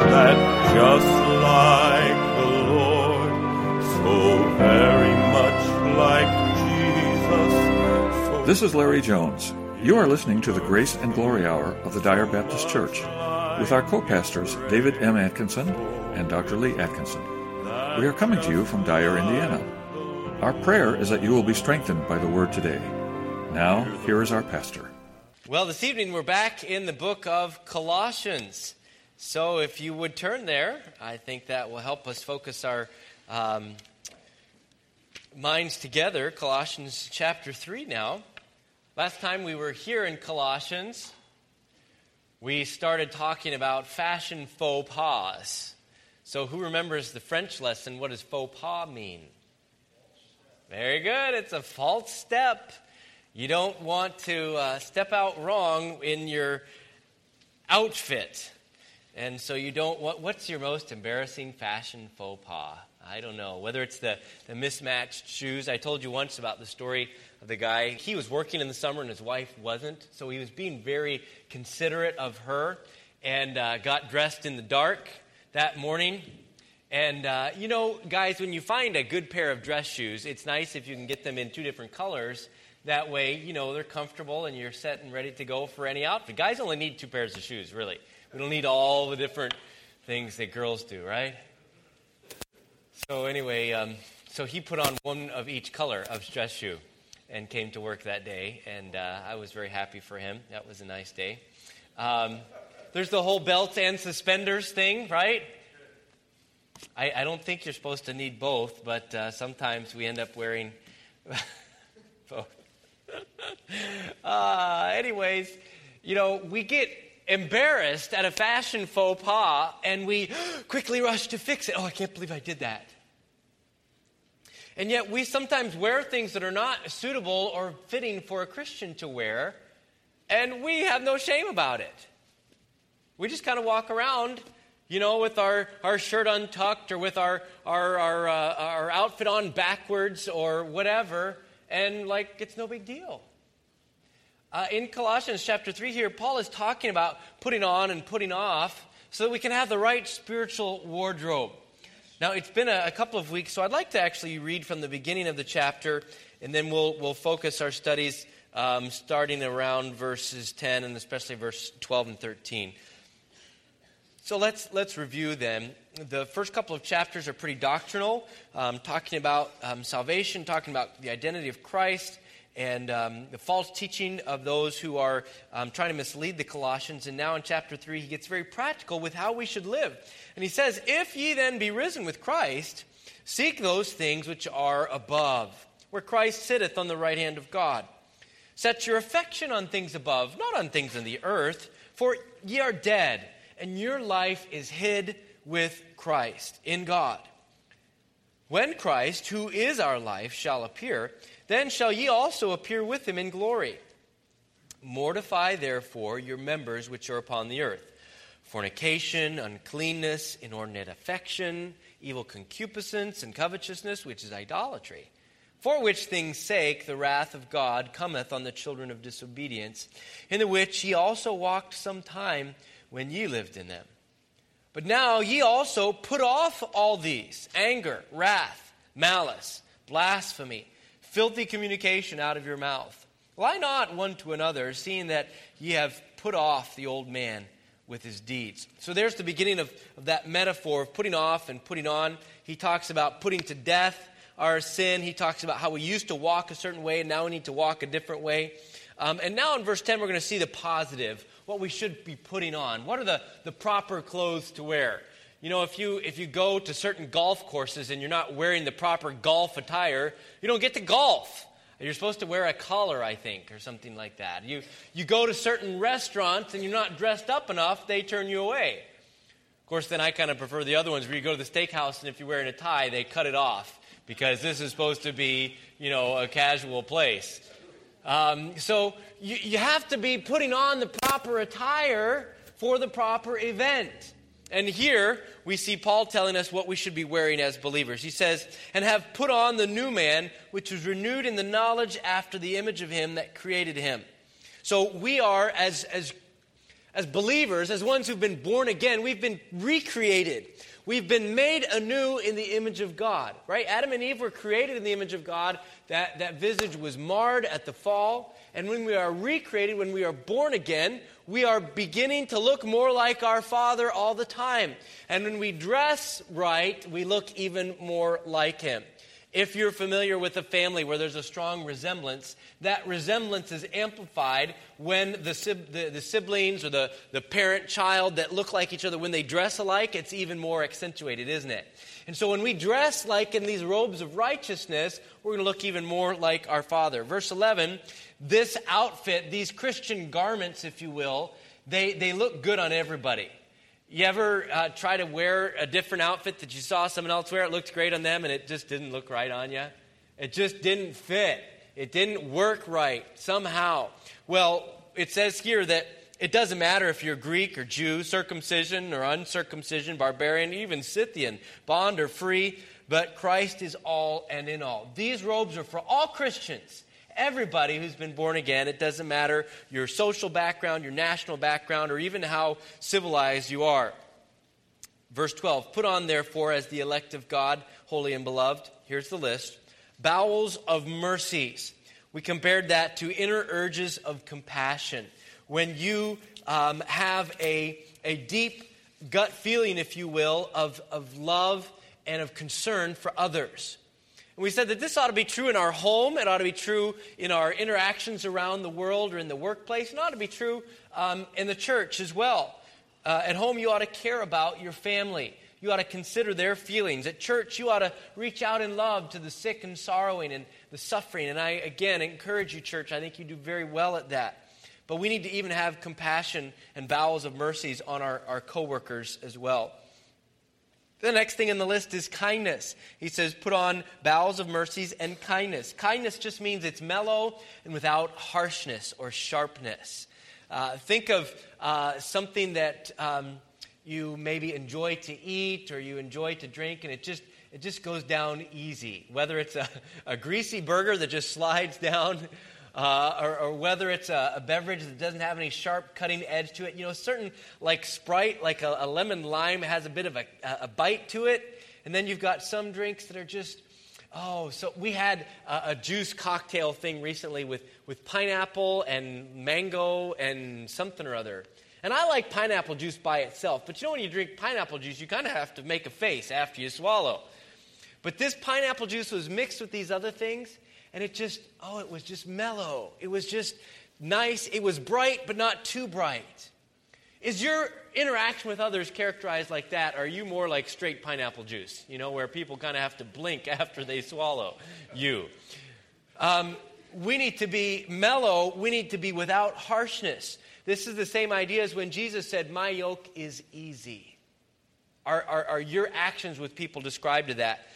that just like the Lord, so very much like Jesus. This is Larry Jones. You are listening to the Grace and Glory Hour of the Dyer Baptist Church with our co-pastors David M. Atkinson and Dr. Lee Atkinson. We are coming to you from Dyer, Indiana. Our prayer is that you will be strengthened by the Word today. Now, here is our pastor. Well, this evening we're back in the book of Colossians. So if you would turn there, I think that will help us focus our minds together. Colossians chapter 3 now. Last time we were here in Colossians, we started talking about fashion faux pas. So who remembers the French lesson? What does faux pas mean? Very good. It's a false step. You don't want to step out wrong in your outfit. And so you don't want, what's your most embarrassing fashion faux pas? I don't know. Whether it's the mismatched shoes. I told you once about the story of the guy. He was working in the summer and his wife wasn't. So he was being very considerate of her and got dressed in the dark that morning. And, you know, guys, when you find a good pair of dress shoes, it's nice if you can get them in two different colors. That way, you know, they're comfortable and you're set and ready to go for any outfit. Guys only need two pairs of shoes, really. We don't need all the different things that girls do, right? So anyway, so he put on one of each color of dress shoe and came to work that day. And I was very happy for him. That was a nice day. There's the whole belt and suspenders thing, right? I don't think you're supposed to need both, but sometimes we end up wearing both. Anyways, you know, we get embarrassed at a fashion faux pas and we quickly rush to fix it. Oh, I can't believe I did that. And yet we sometimes wear things that are not suitable or fitting for a Christian to wear, and we have no shame about it. We just kind of walk around, you know, with our shirt untucked or with our outfit on backwards or whatever, and like it's no big deal. In Colossians chapter 3 here, Paul is talking about putting on and putting off so that we can have the right spiritual wardrobe. Now, it's been a couple of weeks, so I'd like to actually read from the beginning of the chapter, and then we'll focus our studies starting around verses 10 and especially verse 12 and 13. So let's review them. The first couple of chapters are pretty doctrinal, talking about salvation, talking about the identity of Christ, and the false teaching of those who are trying to mislead the Colossians. And now in chapter 3, he gets very practical with how we should live. And he says, "If ye then be risen with Christ, seek those things which are above, where Christ sitteth on the right hand of God. Set your affection on things above, not on things on the earth, for ye are dead, and your life is hid with Christ in God. When Christ, who is our life, shall appear, then shall ye also appear with him in glory. Mortify therefore your members which are upon the earth, fornication, uncleanness, inordinate affection, evil concupiscence, and covetousness, which is idolatry. For which things' sake the wrath of God cometh on the children of disobedience, in the which ye also walked some time when ye lived in them. But now ye also put off all these: anger, wrath, malice, blasphemy, filthy communication out of your mouth. Lie not one to another, seeing that ye have put off the old man with his deeds." So there's the beginning of that metaphor of putting off and putting on. He talks about putting to death our sin. He talks about how we used to walk a certain way and now we need to walk a different way. And now in verse 10 we're going to see the positive, what we should be putting on. What are the proper clothes to wear? You know, if you go to certain golf courses and you're not wearing the proper golf attire, you don't get to golf. You're supposed to wear a collar, I think, or something like that. You go to certain restaurants and you're not dressed up enough, they turn you away. Of course, then I kind of prefer the other ones where you go to the steakhouse and if you're wearing a tie, they cut it off because this is supposed to be, you know, a casual place. So you have to be putting on the proper attire for the proper event. And here we see Paul telling us what we should be wearing as believers. He says, "And have put on the new man, which was renewed in the knowledge after the image of him that created him." So we are, as as believers, as ones who've been born again, we've been recreated. We've been made anew in the image of God, right? Adam and Eve were created in the image of God. That visage was marred at the fall. And when we are recreated, when we are born again, we are beginning to look more like our Father all the time. And when we dress right, we look even more like Him. If you're familiar with a family where there's a strong resemblance, that resemblance is amplified when the siblings or the parent-child that look like each other, when they dress alike, it's even more accentuated, isn't it? And so when we dress like in these robes of righteousness, we're going to look even more like our Father. Verse 11, this outfit, these Christian garments, if you will, they look good on everybody. You ever try to wear a different outfit that you saw someone else wear? It looked great on them and it just didn't look right on you. It just didn't fit. It didn't work right somehow. Well, it says here that it doesn't matter if you're Greek or Jew, circumcision or uncircumcision, barbarian, even Scythian, bond or free, but Christ is all and in all. These robes are for all Christians. Everybody who's been born again. It doesn't matter your social background, your national background, or even how civilized you are. Verse 12, put on therefore as the elect of God, holy and beloved. Here's the list. Bowels of mercies. We compared that to inner urges of compassion. When you have a deep gut feeling, if you will, of love and of concern for others. And we said that this ought to be true in our home. It ought to be true in our interactions around the world or in the workplace. It ought to be true in the church as well. At home, you ought to care about your family. You ought to consider their feelings. At church, you ought to reach out in love to the sick and sorrowing and the suffering. And I, again, encourage you, church. I think you do very well at that. But we need to even have compassion and bowels of mercies on our coworkers as well. The next thing in the list is kindness. He says, put on bowels of mercies and kindness. Kindness just means it's mellow and without harshness or sharpness. Think of something that you maybe enjoy to eat or you enjoy to drink, and it just goes down easy. Whether it's a greasy burger that just slides down, or whether it's a beverage that doesn't have any sharp cutting edge to it. You know, certain like Sprite, like a lemon lime has a bit of a bite to it. And then you've got some drinks that are just, so we had a juice cocktail thing recently with pineapple and mango and something or other. And I like pineapple juice by itself. But you know, when you drink pineapple juice, you kind of have to make a face after you swallow. But this pineapple juice was mixed with these other things. And it was just mellow. It was just nice. It was bright, but not too bright. Is your interaction with others characterized like that? Or are you more like straight pineapple juice, you know, where people kind of have to blink after they swallow you? We need to be mellow. We need to be without harshness. This is the same idea as when Jesus said, my yoke is easy. Are your actions with people described by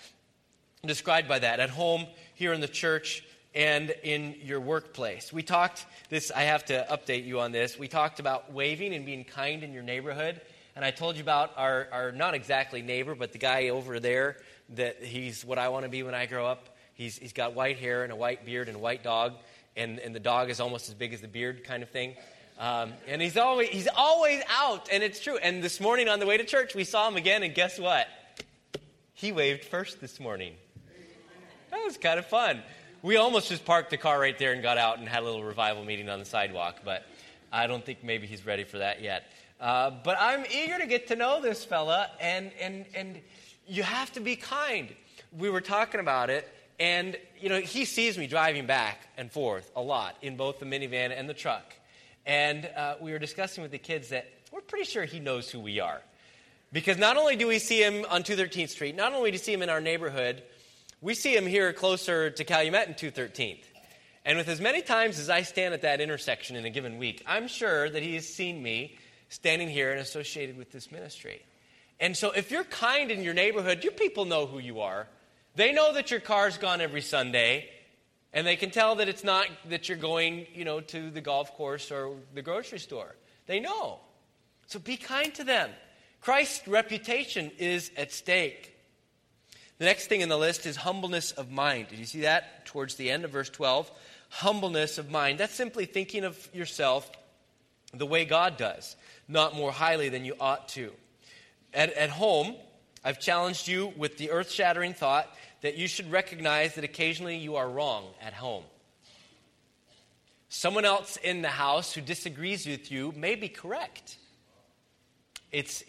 that at home, here in the church, and in your workplace? We talked this, I have to update you on this. We talked about waving and being kind in your neighborhood. And I told you about our not exactly neighbor, but the guy over there, that he's what I want to be when I grow up. He's got white hair and a white beard and a white dog. And the dog is almost as big as the beard kind of thing. And he's always out, and it's true. And this morning on the way to church, we saw him again, and guess what? He waved first this morning. That was kind of fun. We almost just parked the car right there and got out and had a little revival meeting on the sidewalk, but I don't think maybe he's ready for that yet. But I'm eager to get to know this fella, and you have to be kind. We were talking about it, and you know, he sees me driving back and forth a lot in both the minivan and the truck. And we were discussing with the kids that we're pretty sure he knows who we are. Because not only do we see him on 213th Street, not only do we see him in our neighborhood, we see him here closer to Calumet and 213th. And with as many times as I stand at that intersection in a given week, I'm sure that he has seen me standing here and associated with this ministry. And so if you're kind in your neighborhood, your people know who you are. They know that your car's gone every Sunday, and they can tell that it's not that you're going, you know, to the golf course or the grocery store. They know. So be kind to them. Christ's reputation is at stake. The next thing in the list is humbleness of mind. Did you see that towards the end of verse 12? Humbleness of mind. That's simply thinking of yourself the way God does, not more highly than you ought to. At home, I've challenged you with the earth-shattering thought that you should recognize that occasionally you are wrong at home. Someone else in the house who disagrees with you may be correct. It's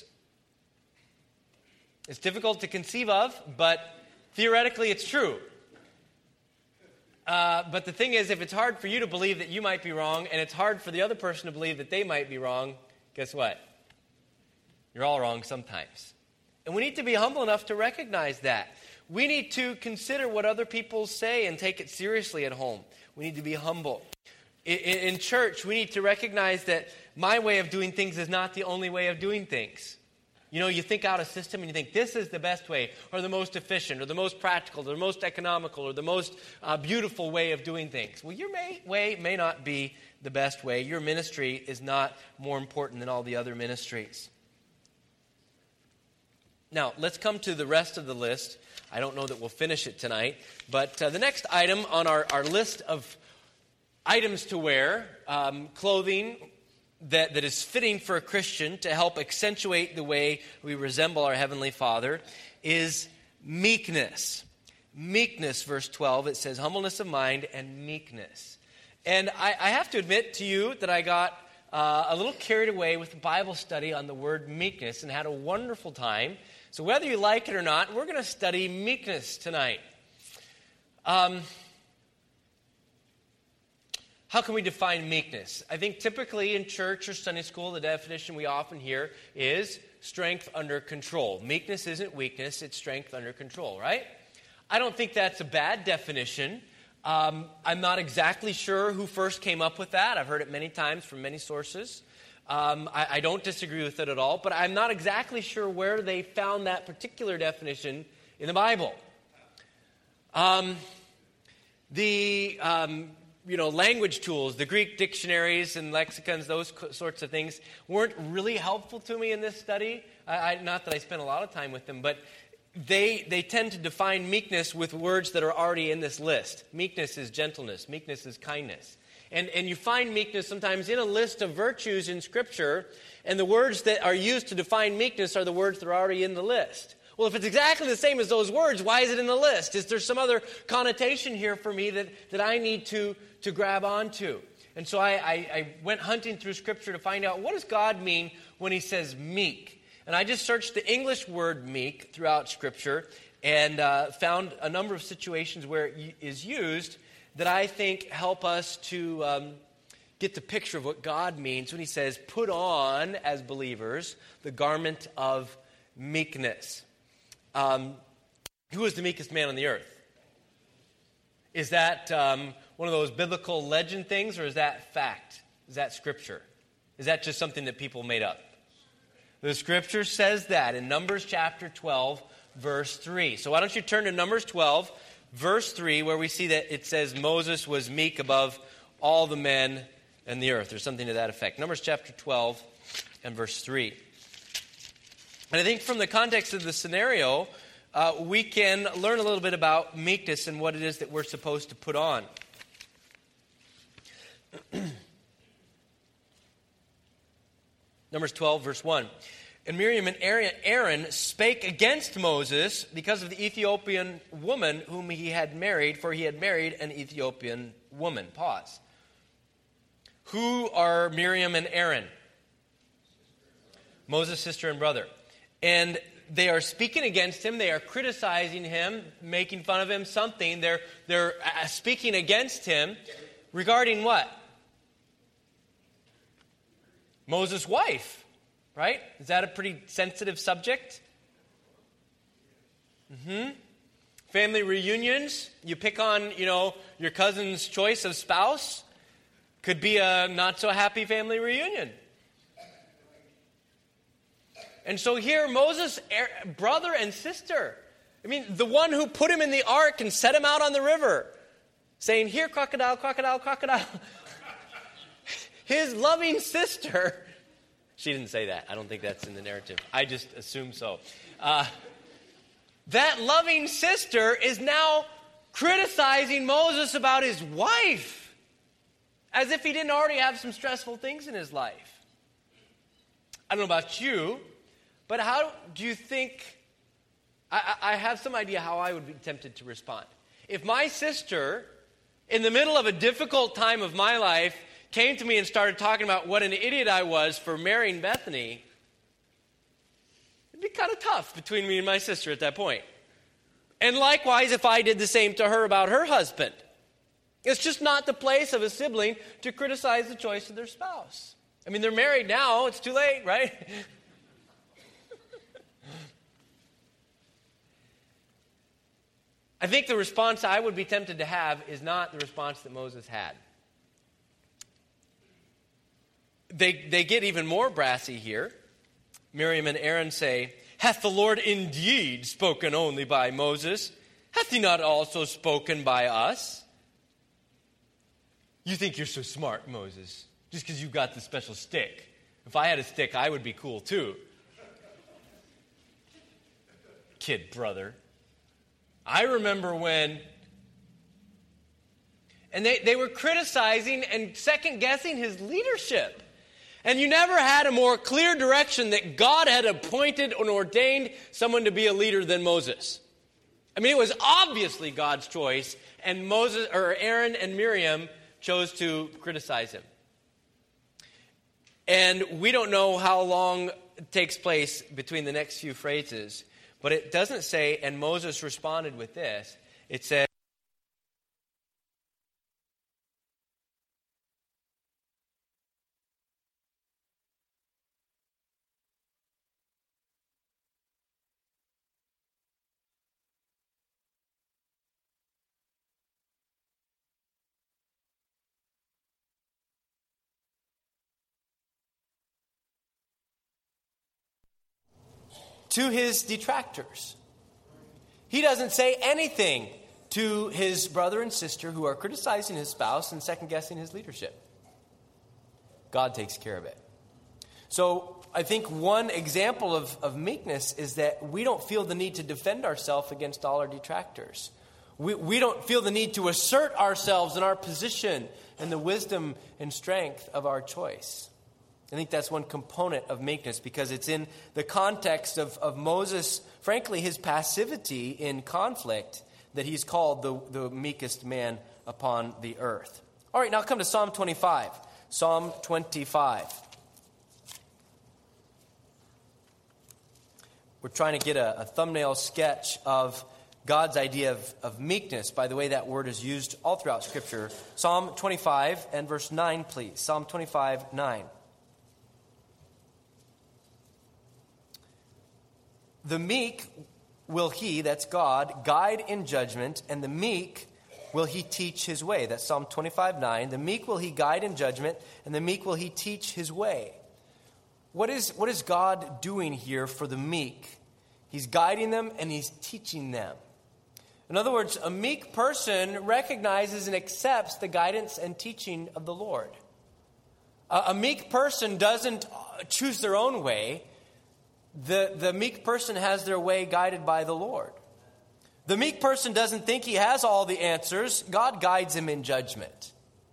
difficult to conceive of, but theoretically it's true. But the thing is, if it's hard for you to believe that you might be wrong, and it's hard for the other person to believe that they might be wrong, guess what? You're all wrong sometimes. And we need to be humble enough to recognize that. We need to consider what other people say and take it seriously at home. We need to be humble. In church, we need to recognize that my way of doing things is not the only way of doing things. You know, you think out a system and you think this is the best way, or the most efficient, or the most practical, or the most economical, or the most beautiful way of doing things. Well, your way may not be the best way. Your ministry is not more important than all the other ministries. Now, let's come to the rest of the list. I don't know that we'll finish it tonight, but the next item on our list of items to wear, clothing that is fitting for a Christian to help accentuate the way we resemble our Heavenly Father, is meekness. Meekness, verse 12, it says humbleness of mind and meekness. And I have to admit to you that I got a little carried away with the Bible study on the word meekness and had a wonderful time. So whether you like it or not, we're going to study meekness tonight. How can we define meekness? I think typically in church or Sunday school, the definition we often hear is strength under control. Meekness isn't weakness, it's strength under control, right? I don't think that's a bad definition. I'm not exactly sure who first came up with that. I've heard it many times from many sources. I don't disagree with it at all, but I'm not exactly sure where they found that particular definition in the Bible. Language tools, the Greek dictionaries and lexicons, those sorts of things weren't really helpful to me in this study. Not that I spent a lot of time with them, but they tend to define meekness with words that are already in this list. Meekness is gentleness. Meekness is kindness. And you find meekness sometimes in a list of virtues in Scripture, and the words that are used to define meekness are the words that are already in the list. Well, if it's exactly the same as those words, why is it in the list? Is there some other connotation here for me that I need to grab onto? And so I went hunting through Scripture to find out, what does God mean when He says meek? And I just searched the English word meek throughout Scripture and found a number of situations where it is used that I think help us to get the picture of what God means when He says, put on, as believers, the garment of meekness. Who is the meekest man on the earth? Is that one of those biblical legend things, or is that fact? Is that Scripture? Is that just something that people made up? The Scripture says that in Numbers chapter 12, verse 3. So why don't you turn to Numbers 12, verse 3, where we see that it says Moses was meek above all the men in the earth, or something to that effect. Numbers chapter 12 and verse 3. And I think from the context of the scenario, we can learn a little bit about meekness and what it is that we're supposed to put on. Numbers 12, verse 1. And Miriam and Aaron spake against Moses because of the Ethiopian woman whom he had married, for he had married an Ethiopian woman. Pause. Who are Miriam and Aaron? Moses' sister and brother. And they are speaking against him. They are criticizing him, making fun of him, something. They're speaking against him regarding what? Moses' wife, right? Is that a pretty sensitive subject? Family reunions. You pick on, your cousin's choice of spouse. Could be a not so happy family reunion. And so here, Moses' brother and sister, the one who put him in the ark and set him out on the river, saying, here, crocodile, crocodile, crocodile. His loving sister, she didn't say that. I don't think that's in the narrative. I just assume so. That loving sister is now criticizing Moses about his wife. As if he didn't already have some stressful things in his life. I don't know about you, but how do you think, I have some idea how I would be tempted to respond. If my sister, in the middle of a difficult time of my life, came to me and started talking about what an idiot I was for marrying Bethany, it'd be kind of tough between me and my sister at that point. And likewise, if I did the same to her about her husband. It's just not the place of a sibling to criticize the choice of their spouse. I mean, they're married now. It's too late, right? I think the response I would be tempted to have is not the response that Moses had. They get even more brassy here. Miriam and Aaron say, "Hath the Lord indeed spoken only by Moses? Hath he not also spoken by us?" You think you're so smart, Moses, just because you've got the special stick. If I had a stick, I would be cool too. Kid brother. I remember when, and they were criticizing and second-guessing his leadership. And you never had a more clear direction that God had appointed and ordained someone to be a leader than Moses. I mean, it was obviously God's choice, and Moses or Aaron and Miriam chose to criticize him. And we don't know how long it takes place between the next few phrases, but it doesn't say, and Moses responded with this. It says, to his detractors. He doesn't say anything to his brother and sister who are criticizing his spouse and second-guessing his leadership. God takes care of it. So I think one example of meekness is that we don't feel the need to defend ourselves against all our detractors. We don't feel the need to assert ourselves in our position and the wisdom and strength of our choice. I think that's one component of meekness because it's in the context of Moses, frankly, his passivity in conflict, that he's called the meekest man upon the earth. All right, now come to Psalm 25. Psalm 25. We're trying to get a thumbnail sketch of God's idea of meekness by the way that word is used all throughout Scripture. Psalm 25 and verse 9, please. Psalm 25, 9. The meek will he, that's God, guide in judgment, and the meek will he teach his way. That's Psalm 25, 9. The meek will he guide in judgment, and the meek will he teach his way. What is God doing here for the meek? He's guiding them and he's teaching them. In other words, a meek person recognizes and accepts the guidance and teaching of the Lord. A meek person doesn't choose their own way. The meek person has their way guided by the Lord. The meek person doesn't think he has all the answers. God guides him in judgment.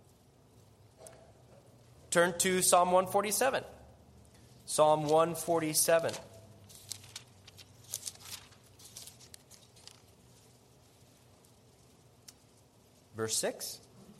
Turn to Psalm 147. Psalm 147. Verse 6.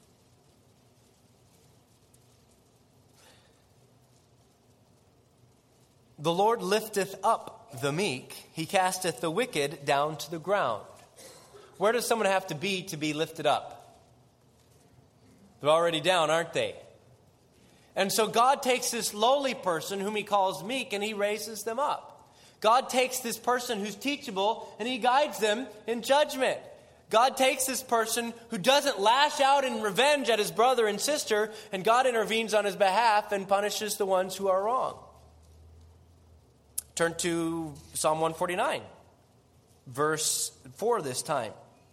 The Lord lifteth up the meek. He casteth the wicked down to the ground. Where does someone have to be lifted up? They're already down, aren't they? And so God takes this lowly person whom he calls meek and he raises them up. God takes this person who's teachable and he guides them in judgment. God takes this person who doesn't lash out in revenge at his brother and sister, and God intervenes on his behalf and punishes the ones who are wrong. Turn to Psalm 149, verse 4 this time.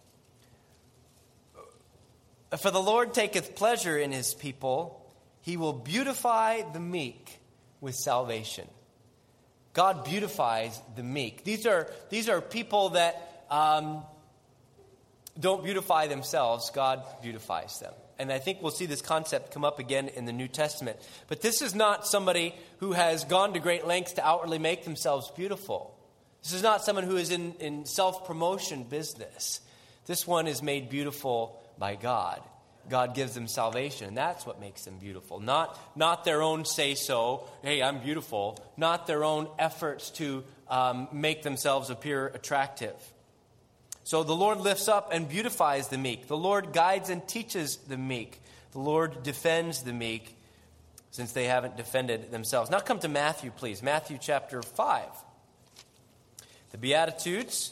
For the Lord taketh pleasure in his people. He will beautify the meek with salvation. God beautifies the meek. These are people that don't beautify themselves. God beautifies them. And I think we'll see this concept come up again in the New Testament. But this is not somebody who has gone to great lengths to outwardly make themselves beautiful. This is not someone who is in self-promotion business. This one is made beautiful by God. God gives them salvation, and that's what makes them beautiful. Not their own say-so, hey, I'm beautiful. Not their own efforts to make themselves appear attractive. So the Lord lifts up and beautifies the meek. The Lord guides and teaches the meek. The Lord defends the meek, since they haven't defended themselves. Now come to Matthew, please. Matthew chapter 5. The Beatitudes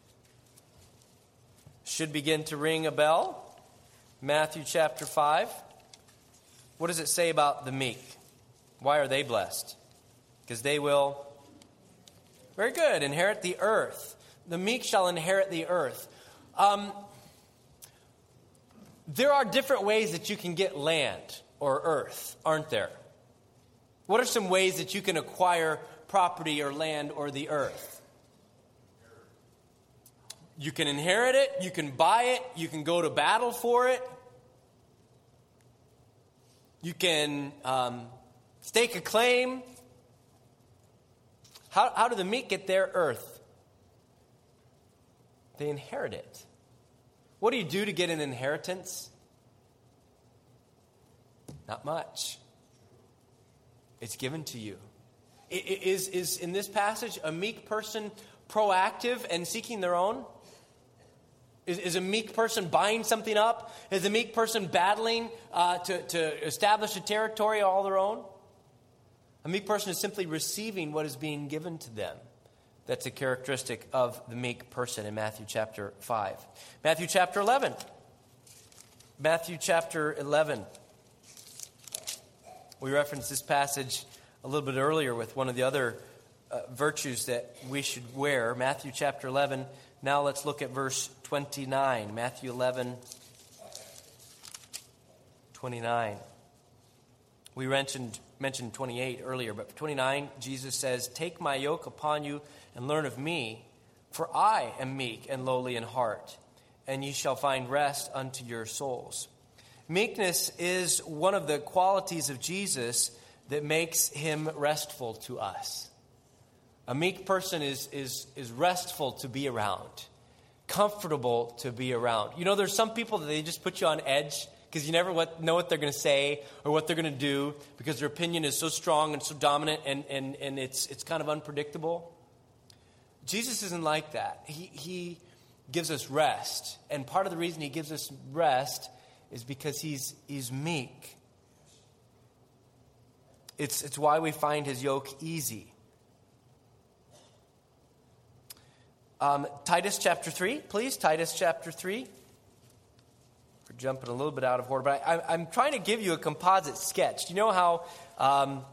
should begin to ring a bell. Matthew chapter 5. What does it say about the meek? Why are they blessed? Because they will, very good, inherit the earth. The meek shall inherit the earth. There are different ways that you can get land or earth, aren't there? What are some ways that you can acquire property or land or the earth? You can inherit it, you can buy it, you can go to battle for it. You can stake a claim. How do the meek get their earth? They inherit it. What do you do to get an inheritance? Not much. It's given to you. Is in this passage a meek person proactive and seeking their own? Is a meek person buying something up? Is a meek person battling to establish a territory all their own? A meek person is simply receiving what is being given to them. That's a characteristic of the meek person in Matthew chapter 5. Matthew chapter 11. Matthew chapter 11. We referenced this passage a little bit earlier with one of the other virtues that we should wear. Matthew chapter 11. Now let's look at verse 29. Matthew 11, 29. We mentioned 28 earlier, but 29, Jesus says, "Take my yoke upon you and learn of me, for I am meek and lowly in heart, and ye shall find rest unto your souls." Meekness is one of the qualities of Jesus that makes him restful to us. A meek person is restful to be around, comfortable to be around. You know, there's some people that they just put you on edge because you never know what they're going to say or what they're going to do because their opinion is so strong and so dominant and it's kind of unpredictable. Jesus isn't like that. He gives us rest. And part of the reason he gives us rest is because he's meek. It's why we find his yoke easy. Titus chapter 3, please. Titus chapter 3. We're jumping a little bit out of order, but I'm trying to give you a composite sketch. Do you know how,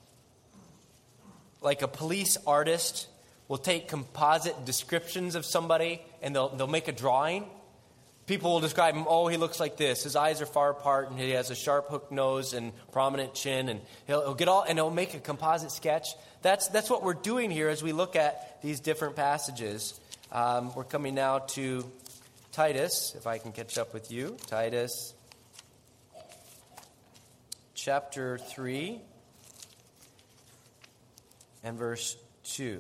like a police artist will take composite descriptions of somebody and they'll make a drawing? People will describe him, oh, he looks like this. His eyes are far apart and he has a sharp hooked nose and prominent chin, and he'll make a composite sketch. That's what we're doing here as we look at these different passages. We're coming now to Titus, if I can catch up with you. Titus chapter 3 and verse 2.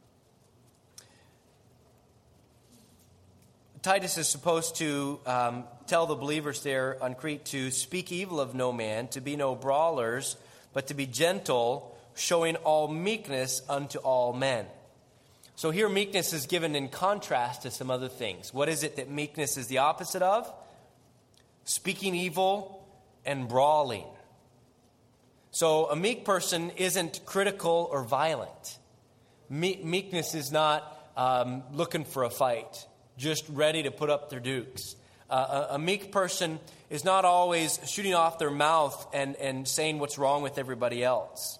Titus is supposed to tell the believers there on Crete to speak evil of no man, to be no brawlers, but to be gentle, showing all meekness unto all men. So here meekness is given in contrast to some other things. What is it that meekness is the opposite of? Speaking evil and brawling. So a meek person isn't critical or violent. Meekness is not looking for a fight, just ready to put up their dukes. A meek person is not always shooting off their mouth and saying what's wrong with everybody else.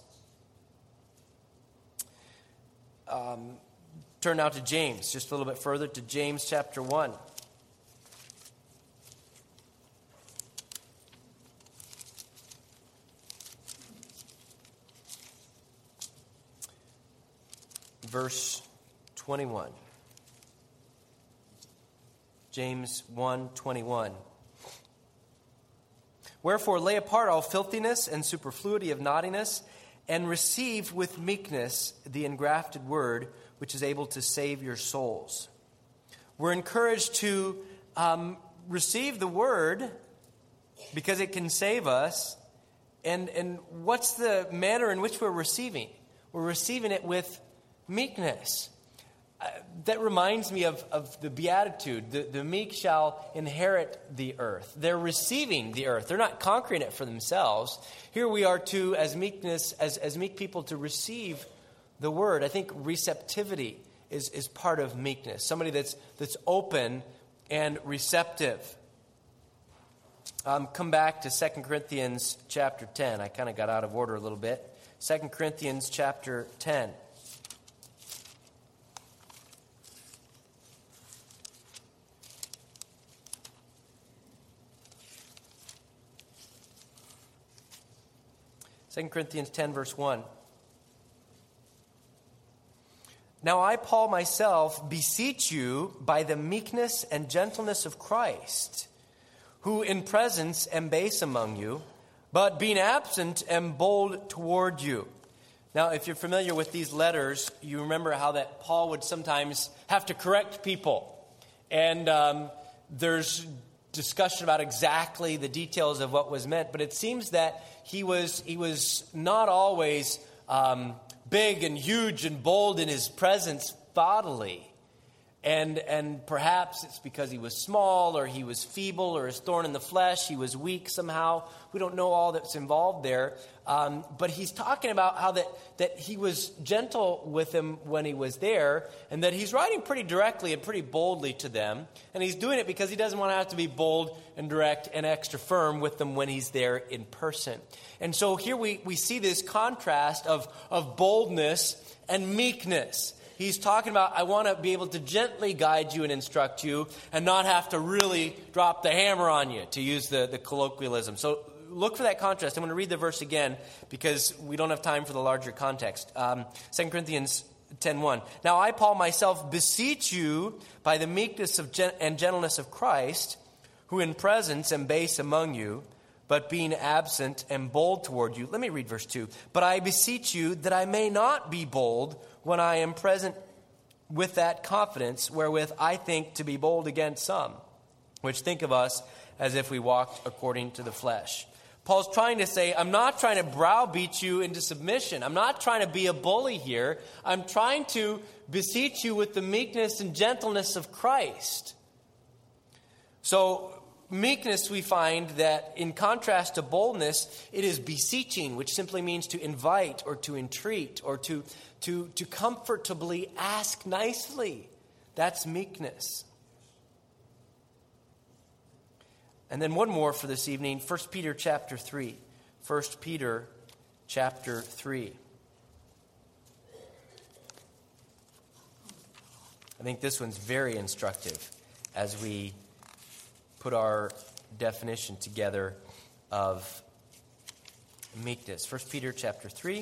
Turn now to James, just a little bit further to James chapter 1. Verse 21. James 1:21. Wherefore lay apart all filthiness and superfluity of naughtiness, and receive with meekness the engrafted word, which is able to save your souls. We're encouraged to receive the word because it can save us. And what's the manner in which we're receiving? We're receiving it with meekness. That reminds me of the Beatitude. The meek shall inherit the earth. They're receiving the earth. They're not conquering it for themselves. Here we are to, as meek people, to receive the word. I think receptivity is part of meekness. Somebody that's open and receptive. Come back to 2 Corinthians chapter 10. I kind of got out of order a little bit. 2 Corinthians chapter 10. Second Corinthians 10, verse 1. Now I, Paul, myself, beseech you by the meekness and gentleness of Christ, who in presence am base among you, but being absent am bold toward you. Now, if you're familiar with these letters, you remember how that Paul would sometimes have to correct people. And there's discussion about exactly the details of what was meant, but it seems that he was not always big and huge and bold in his presence bodily. And perhaps it's because he was small, or he was feeble, or his thorn in the flesh, he was weak somehow. We don't know all that's involved there. But he's talking about how that he was gentle with them when he was there, and that he's writing pretty directly and pretty boldly to them. And he's doing it because he doesn't want to have to be bold and direct and extra firm with them when he's there in person. And so here we see this contrast of boldness and meekness. He's talking about, I want to be able to gently guide you and instruct you and not have to really drop the hammer on you, to use the colloquialism. So look for that contrast. I'm going to read the verse again because we don't have time for the larger context. 2 Corinthians 10:1. Now I, Paul, myself, beseech you by the meekness and gentleness of Christ, who in presence am base among you, but being absent am bold toward you. Let me read verse 2. But I beseech you that I may not be bold when I am present with that confidence wherewith I think to be bold against some, which think of us as if we walked according to the flesh. Paul's trying to say, I'm not trying to browbeat you into submission. I'm not trying to be a bully here. I'm trying to beseech you with the meekness and gentleness of Christ. So meekness, we find that in contrast to boldness, it is beseeching, which simply means to invite or to entreat or to comfortably ask nicely. That's meekness. And then one more for this evening, 1 Peter chapter 3. 1 Peter chapter 3. I think this one's very instructive as we put our definition together of meekness. 1 Peter chapter 3.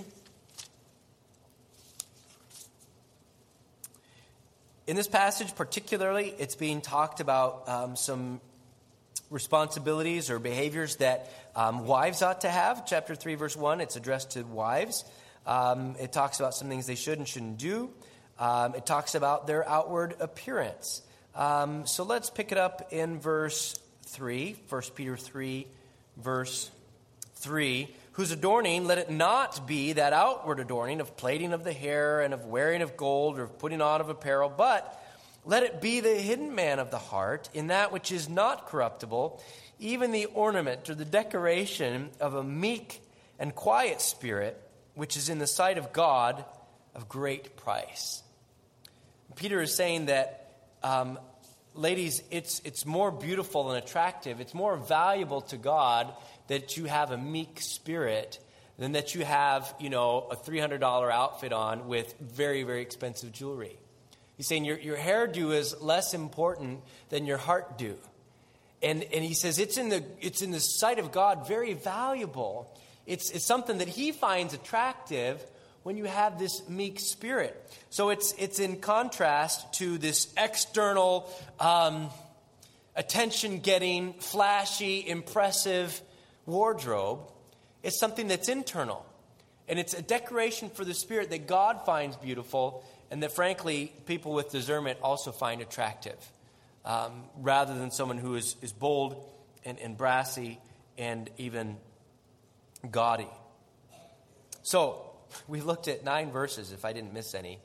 In this passage particularly, it's being talked about some responsibilities or behaviors that wives ought to have. Chapter 3, verse 1, it's addressed to wives. It talks about some things they should and shouldn't do. It talks about their outward appearance. So let's pick it up in verse 3, 1 Peter 3, verse 3. Whose adorning, let it not be that outward adorning of plaiting of the hair and of wearing of gold or of putting on of apparel, but let it be the hidden man of the heart in that which is not corruptible, even the ornament or the decoration of a meek and quiet spirit, which is in the sight of God of great price. Peter is saying that, ladies, it's more beautiful and attractive, it's more valuable to God that you have a meek spirit than that you have, a $300 outfit on with very, very expensive jewelry. He's saying your hairdo is less important than your heart do. And he says it's in the sight of God very valuable. It's something that he finds attractive when you have this meek spirit. So it's in contrast to this external, attention-getting, flashy, impressive wardrobe. It's something that's internal. And it's a decoration for the Spirit that God finds beautiful and that, frankly, people with discernment also find attractive, rather than someone who is bold and brassy and even gaudy. So, we looked at 9 verses, if I didn't miss any.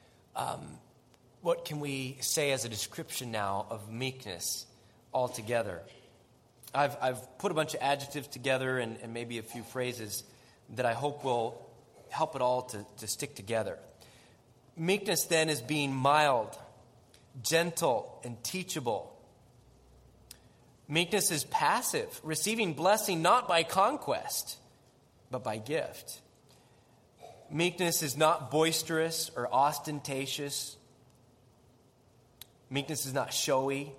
What can we say as a description now of meekness altogether? I've put a bunch of adjectives together and maybe a few phrases that I hope will help it all to stick together. Meekness then is being mild, gentle, and teachable. Meekness is passive, receiving blessing not by conquest, but by gift. Meekness is not boisterous or ostentatious. Meekness is not showy.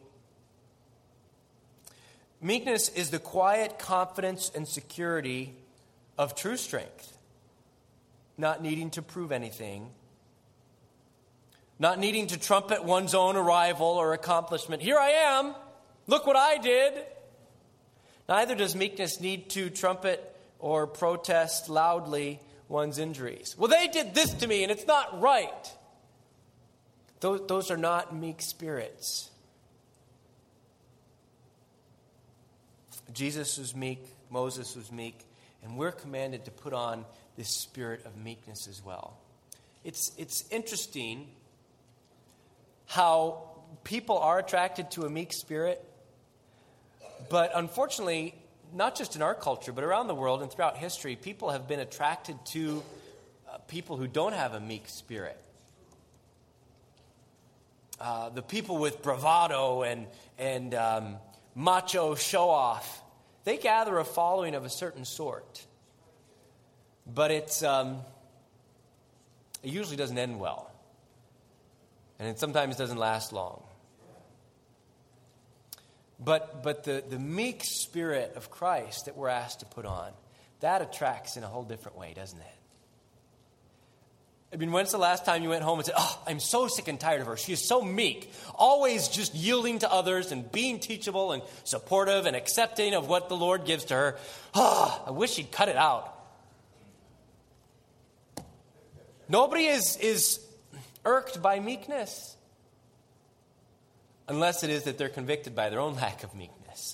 Meekness is the quiet confidence and security of true strength, not needing to prove anything, not needing to trumpet one's own arrival or accomplishment. Here I am. Look what I did. Neither does meekness need to trumpet or protest loudly one's injuries. Well, they did this to me and it's not right. Those are not meek spirits. Jesus was meek, Moses was meek, and we're commanded to put on this spirit of meekness as well. It's interesting how people are attracted to a meek spirit, but unfortunately, not just in our culture, but around the world and throughout history, people have been attracted to people who don't have a meek spirit. The people with bravado and macho show-off, they gather a following of a certain sort. But it usually doesn't end well. And it sometimes doesn't last long. But the meek spirit of Christ that we're asked to put on, that attracts in a whole different way, doesn't it? I mean, when's the last time you went home and said, "Oh, I'm so sick and tired of her. She is so meek, always just yielding to others and being teachable and supportive and accepting of what the Lord gives to her. Oh, I wish she'd cut it out." Nobody is irked by meekness, unless it is that they're convicted by their own lack of meekness.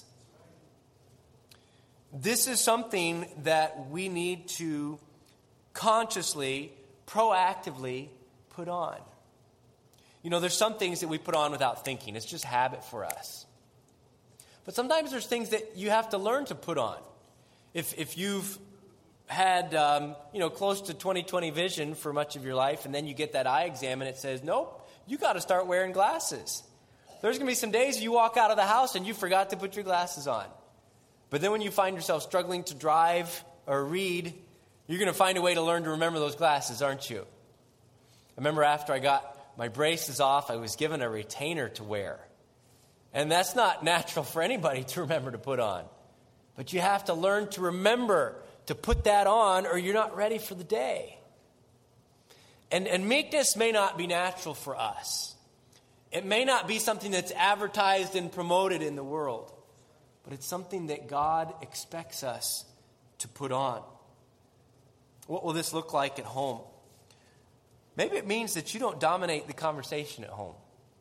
This is something that we need to consciously, proactively put on. You know, there's some things that we put on without thinking. It's just habit for us. But sometimes there's things that you have to learn to put on. If you've had, close to 20/20 vision for much of your life, and then you get that eye exam and it says, nope, you got to start wearing glasses. There's going to be some days you walk out of the house and you forgot to put your glasses on. But then when you find yourself struggling to drive or read, you're going to find a way to learn to remember those glasses, aren't you? I remember after I got my braces off, I was given a retainer to wear. And that's not natural for anybody to remember to put on. But you have to learn to remember to put that on, or you're not ready for the day. And meekness may not be natural for us. It may not be something that's advertised and promoted in the world. But it's something that God expects us to put on. What will this look like at home? Maybe it means that you don't dominate the conversation at home.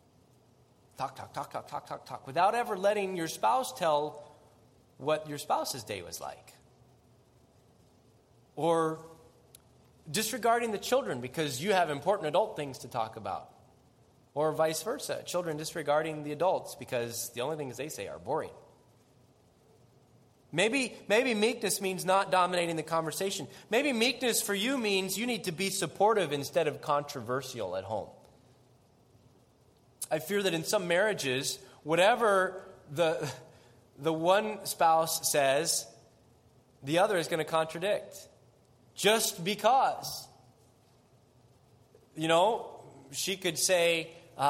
Talk, without ever letting your spouse tell what your spouse's day was like. Or disregarding the children because you have important adult things to talk about. Or vice versa, children disregarding the adults because the only things they say are boring. Maybe meekness means not dominating the conversation. Maybe meekness for you means you need to be supportive instead of controversial at home. I fear that in some marriages, whatever the one spouse says, the other is going to contradict. Just because. You know, she could say,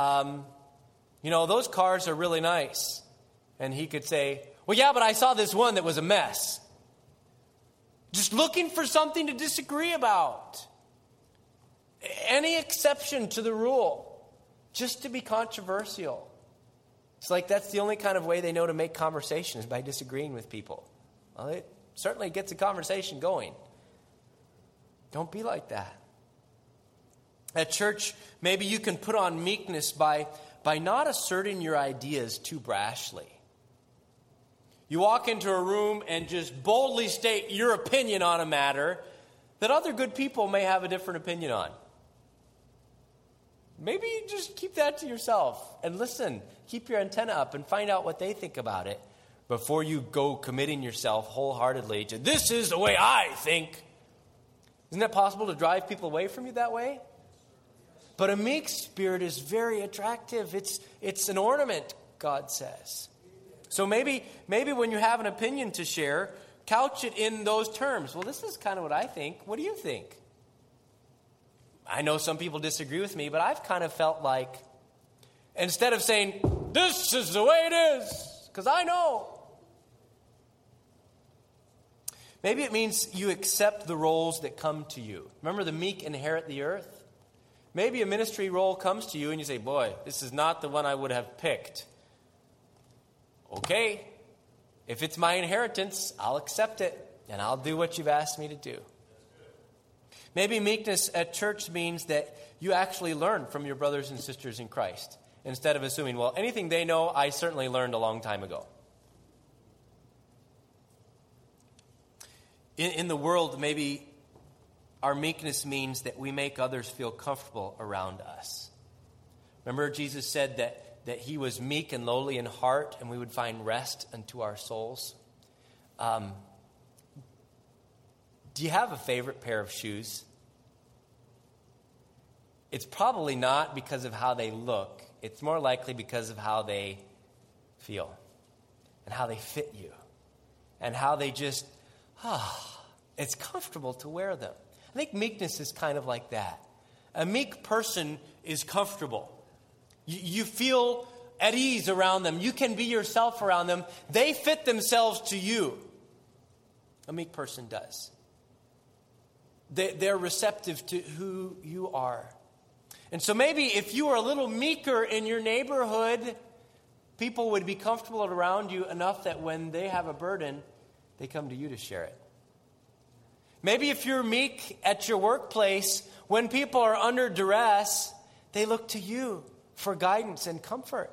those cars are really nice. And he could say, well, yeah, but I saw this one that was a mess. Just looking for something to disagree about. Any exception to the rule, just to be controversial. It's like that's the only kind of way they know to make conversation is by disagreeing with people. Well, certainly gets a conversation going. Don't be like that. At church, maybe you can put on meekness by not asserting your ideas too brashly. You walk into a room and just boldly state your opinion on a matter that other good people may have a different opinion on. Maybe you just keep that to yourself and listen. Keep your antenna up and find out what they think about it before you go committing yourself wholeheartedly to, this is the way I think. Isn't it possible to drive people away from you that way? But a meek spirit is very attractive. It's an ornament, God says. So maybe when you have an opinion to share, couch it in those terms. Well, this is kind of what I think. What do you think? I know some people disagree with me, but I've kind of felt like, instead of saying, this is the way it is, because I know. Maybe it means you accept the roles that come to you. Remember, the meek inherit the earth? Maybe a ministry role comes to you and you say, boy, this is not the one I would have picked. Okay, if it's my inheritance, I'll accept it and I'll do what you've asked me to do. Maybe meekness at church means that you actually learn from your brothers and sisters in Christ instead of assuming, well, anything they know, I certainly learned a long time ago. In the world, maybe our meekness means that we make others feel comfortable around us. Remember, Jesus said that he was meek and lowly in heart, and we would find rest unto our souls. Do you have a favorite pair of shoes? It's probably not because of how they look. It's more likely because of how they feel and how they fit you and how they just, it's comfortable to wear them. I think meekness is kind of like that. A meek person is comfortable. You feel at ease around them. You can be yourself around them. They fit themselves to you. A meek person does. They're receptive to who you are. And so maybe if you were a little meeker in your neighborhood, people would be comfortable around you enough that when they have a burden, they come to you to share it. Maybe if you're meek at your workplace, when people are under duress, they look to you for guidance and comfort.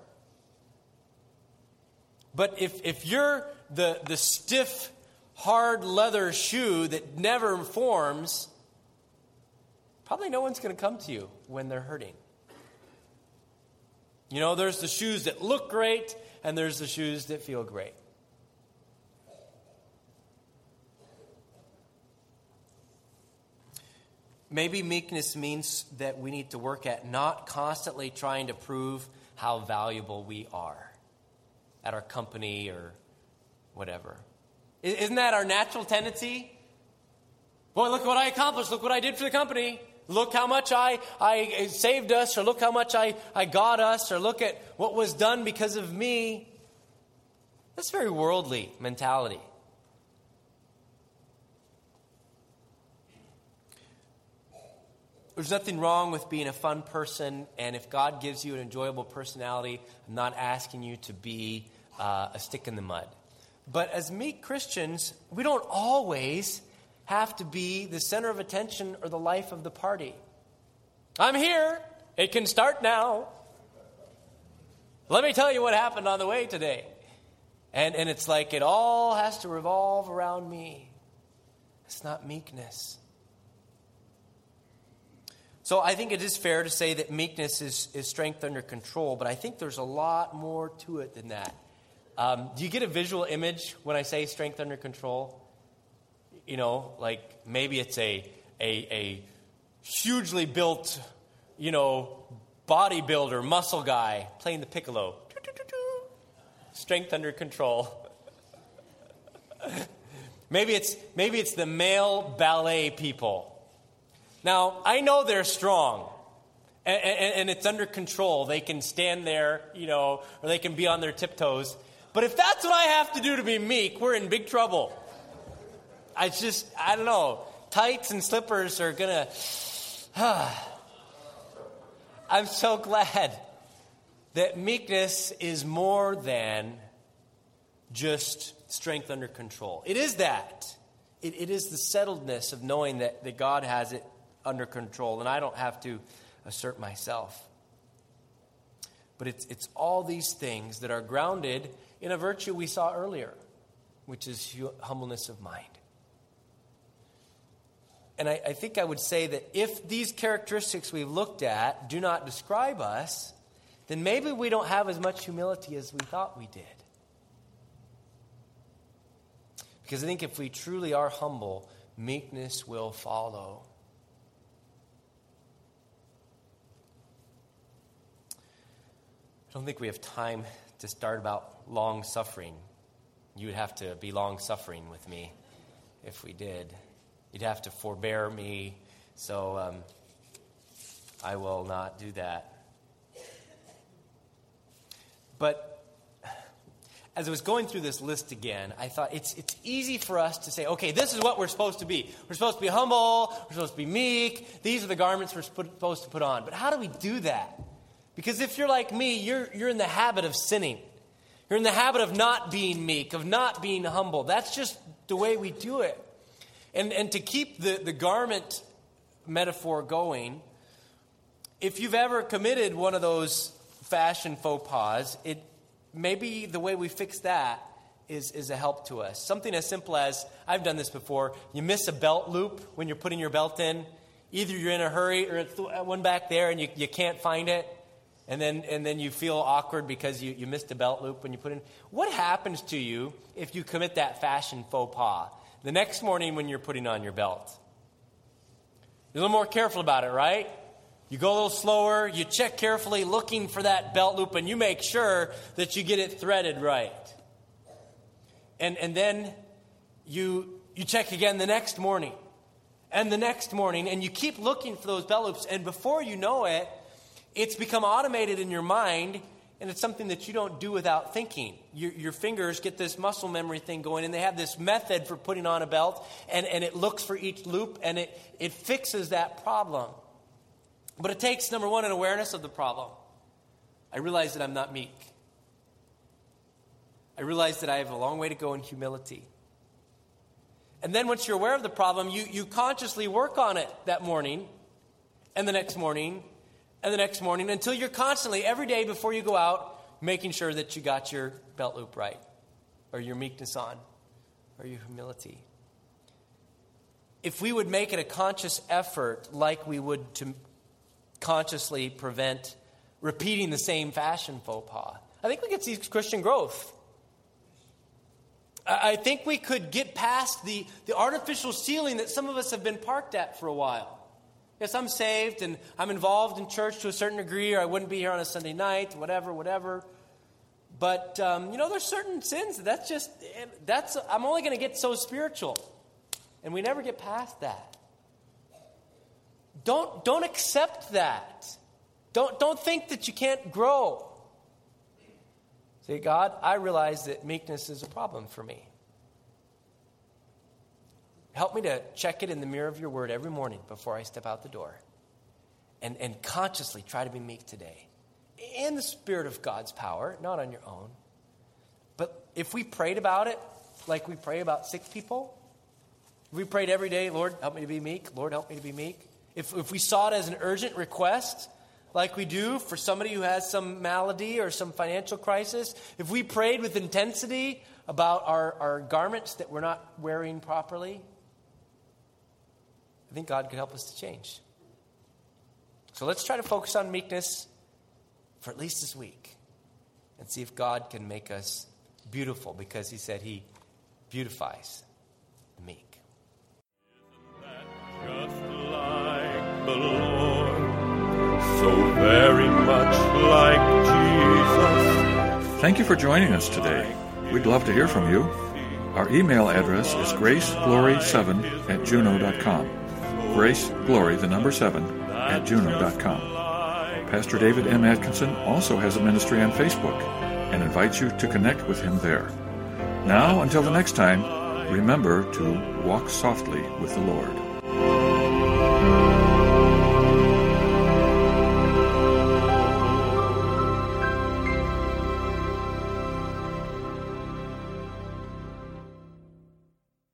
But if you're the stiff, hard leather shoe that never forms, probably no one's going to come to you when they're hurting. You know, there's the shoes that look great, and there's the shoes that feel great. Maybe meekness means that we need to work at not constantly trying to prove how valuable we are at our company or whatever. Isn't that our natural tendency? Boy, look what I accomplished. Look what I did for the company. Look how much I saved us, or look how much I got us, or look at what was done because of me. That's very worldly mentality. There's nothing wrong with being a fun person, and if God gives you an enjoyable personality, I'm not asking you to be a stick in the mud. But as meek Christians, we don't always have to be the center of attention or the life of the party. I'm here. It can start now. Let me tell you what happened on the way today. And it's like it all has to revolve around me. It's not meekness. So I think it is fair to say that meekness is strength under control, but I think there's a lot more to it than that. Do you get a visual image when I say strength under control? You know, like maybe it's a hugely built, bodybuilder, muscle guy playing the piccolo. Strength under control. Maybe it's the male ballet people. Now, I know they're strong, and it's under control. They can stand there, or they can be on their tiptoes. But if that's what I have to do to be meek, we're in big trouble. I don't know. Tights and slippers are going to... I'm so glad that meekness is more than just strength under control. It is that. It is the settledness of knowing that God has it under control, and I don't have to assert myself. But it's all these things that are grounded in a virtue we saw earlier, which is humbleness of mind. And I think I would say that if these characteristics we've looked at do not describe us, then maybe we don't have as much humility as we thought we did. Because I think if we truly are humble, meekness will follow. I don't think we have time to start about long-suffering. You would have to be long-suffering with me if we did. You'd have to forbear me, so I will not do that. But as I was going through this list again, I thought it's easy for us to say, okay, this is what we're supposed to be. We're supposed to be humble. We're supposed to be meek. These are the garments we're supposed to put on. But how do we do that? Because if you're like me, you're in the habit of sinning. You're in the habit of not being meek, of not being humble. That's just the way we do it. And to keep the garment metaphor going, if you've ever committed one of those fashion faux pas, maybe the way we fix that is a help to us. Something as simple as, I've done this before, you miss a belt loop when you're putting your belt in. Either you're in a hurry or it's one back there and you can't find it. And then you feel awkward because you missed a belt loop when you put in. What happens to you if you commit that fashion faux pas? The next morning when you're putting on your belt, you're a little more careful about it, right? You go a little slower, you check carefully looking for that belt loop, and you make sure that you get it threaded right. And then you check again the next morning, and the next morning, and you keep looking for those belt loops, and before you know it, it's become automated in your mind, and it's something that you don't do without thinking. Your fingers get this muscle memory thing going, and they have this method for putting on a belt, and it looks for each loop, and it fixes that problem. But it takes, number one, an awareness of the problem. I realize that I'm not meek. I realize that I have a long way to go in humility. And then once you're aware of the problem, you consciously work on it that morning, and the next morning, and the next morning, until you're constantly, every day before you go out, making sure that you got your belt loop right, or your meekness on, or your humility. If we would make it a conscious effort, like we would to consciously prevent repeating the same fashion faux pas, I think we could see Christian growth. I think we could get past the artificial ceiling that some of us have been parked at for a while. Yes, I'm saved and I'm involved in church to a certain degree, or I wouldn't be here on a Sunday night, whatever. But, there's certain sins I'm only going to get so spiritual. And we never get past that. Don't accept that. Don't think that you can't grow. Say, God, I realize that meekness is a problem for me. Help me to check it in the mirror of your word every morning before I step out the door. And consciously try to be meek today. In the spirit of God's power, not on your own. But if we prayed about it like we pray about sick people, if we prayed every day, Lord, help me to be meek. Lord, help me to be meek. If we saw it as an urgent request, like we do for somebody who has some malady or some financial crisis, if we prayed with intensity about our garments that we're not wearing properly, I think God could help us to change. So let's try to focus on meekness for at least this week and see if God can make us beautiful, because he said he beautifies the meek. Just like the Lord, so very much like Jesus. Thank you for joining us today. We'd love to hear from you. Our email address is graceglory7@juno.com. GraceGlory, the number 7, @juno.com. Pastor David M. Atkinson also has a ministry on Facebook and invites you to connect with him there. Now, until the next time, remember to walk softly with the Lord.